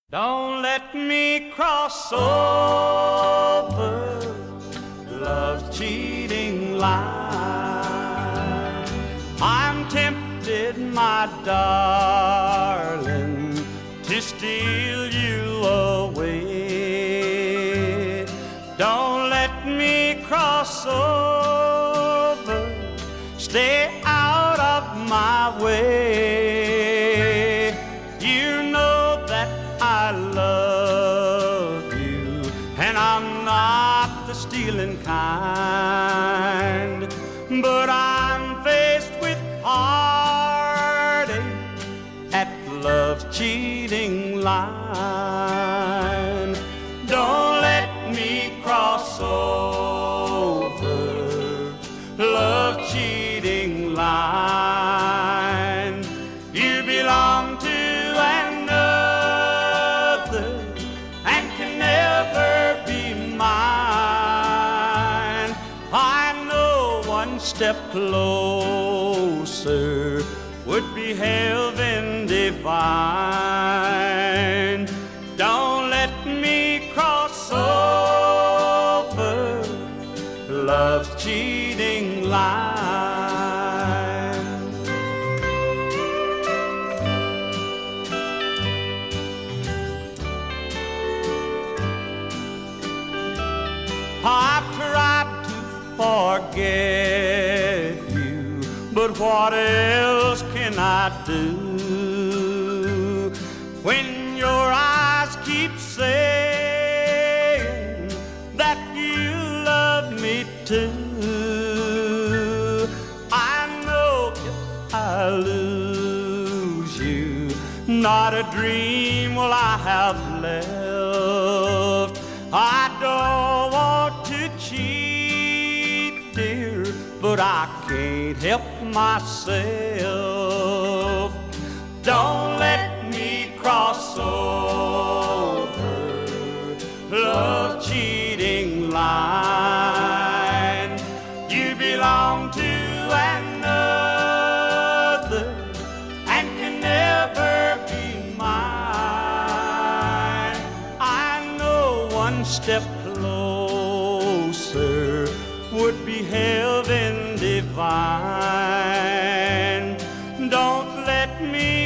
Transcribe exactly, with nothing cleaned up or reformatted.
Don't let me cross over love's cheating line. I'm tempted, my darling, to steal you away. Don't let me cross over, stay out of my way. You know that I love you, and I'm not the stealing kind, but I'm faced with heartache at love's cheating line. Don't let me cross over love's cheating line. You belong to another and can never be mine. I know one step closer would be heaven divine. Don't let me cross over love's cheating line. I've tried to forget you, but what else can I do when your eyes keep saying that you love me too? I know if I lose you, not a dream will I have left. I don't want to cheat, dear, but I can't help myself. Don't let me cross over love's cheating line. You belong to another and can never be mine. I know one step closer would be heaven divine. Don't let me